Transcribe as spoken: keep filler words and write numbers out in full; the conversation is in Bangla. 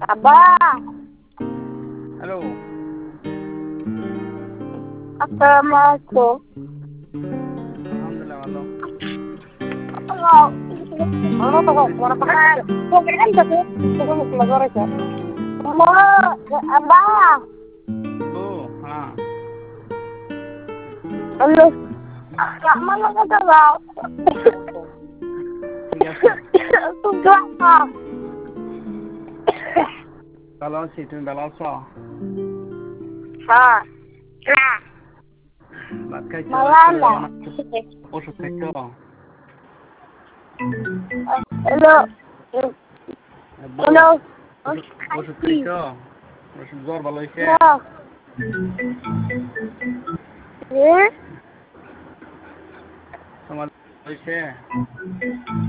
আব্বা হ্যালো আসসালামু আলাইকুম আলহামদুলিল্লাহ ভালো Ano to ko? Wala pa ka. Kung ganyan kasi, kung mas magora siya. Mo, aba. ও হ্যাঁ Ano? Kamu lang ka daw. ঠিক আছে Tugla ka. ভালো আছি তুমি ভালো আছো Ha. Na. ভাত খাইছো শরীর Malala. ভালো না ওষুধ খাইছো Hello. আব্বু Hello. ওষুধ ওষুধ খাইছো ওষুধ জ্বর ভালো হয়েছে No. Eh? তোমার হয়েছে